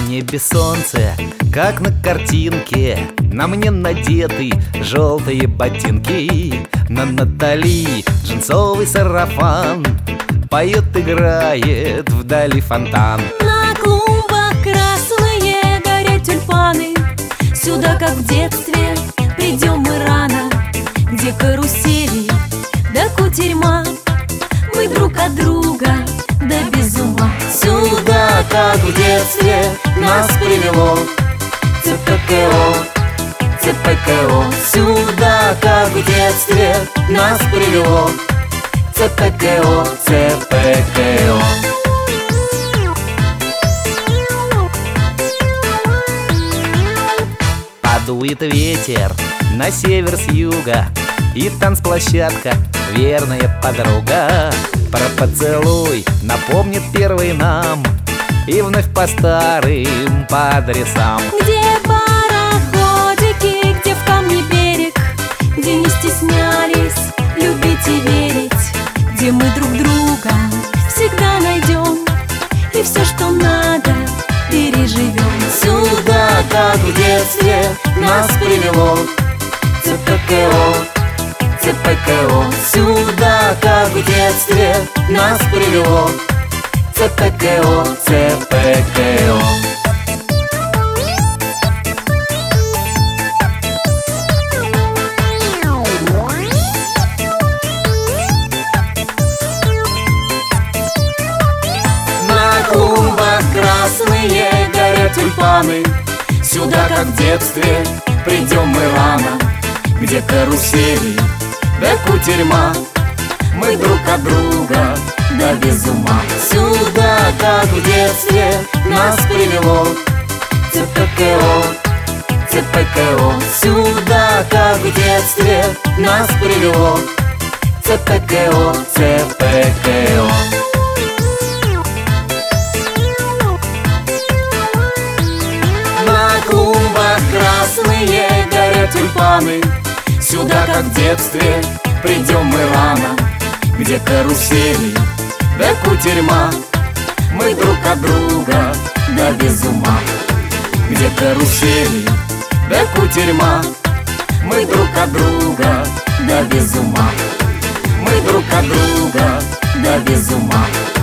небе солнце, как на картинке. На мне надеты желтые ботинки. На Натали джинсовый сарафан. Поет, играет вдали фонтан. На клумбах красные горят тюльпаны. Сюда, как в детстве, придем мы рано. Где карусели, да кутерьма. Мы друг от друга, да без ума. Сюда, как в детстве, нас привело ЦПКО, ЦПКО. Сюда, как в детстве, нас привело ЦПКО, ЦПКО. Подует ветер на север с юга, и танцплощадка верная подруга. Про поцелуй напомнит первый нам, и вновь по старым по адресам. Где пароходики, где в камне берег, где не стеснялись любить и верить, где мы друг друга всегда найдем и все, что надо, переживем. Сюда, как в детстве, нас привело ЦПКО, ЦПКО. Сюда, как в детстве, нас привело ЦПКО, ЦПКО. На клумбах красные горят тюльпаны. Сюда, как в детстве, придем мы рано. Где карусели, да кутерьма. Мы друг от друга, да без ума. Сюда, как в детстве, нас привело ЦПКО, ЦПКО. Сюда, как в детстве, нас привело ЦПКО, ЦПКО. На клумбах красные горят тюльпаны. Сюда, как в детстве, придем мы рано. Где карусели, да кутерьма. Мы друг от друга, да без ума. Где карусели, да кутерьма. Мы друг от друга, да без ума. Мы друг от друга, да без ума.